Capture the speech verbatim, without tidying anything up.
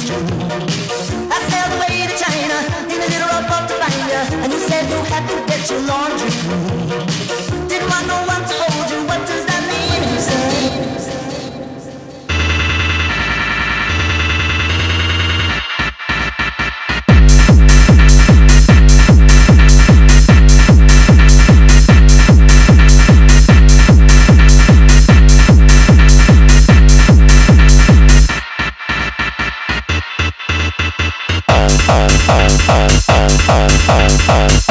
I sailed away to China in a little rowboat to find you, and you said you had to get your laundry clean. Didn't want no one to hold you. What does that mean? You said. Uh, uh, uh, uh, uh, uh.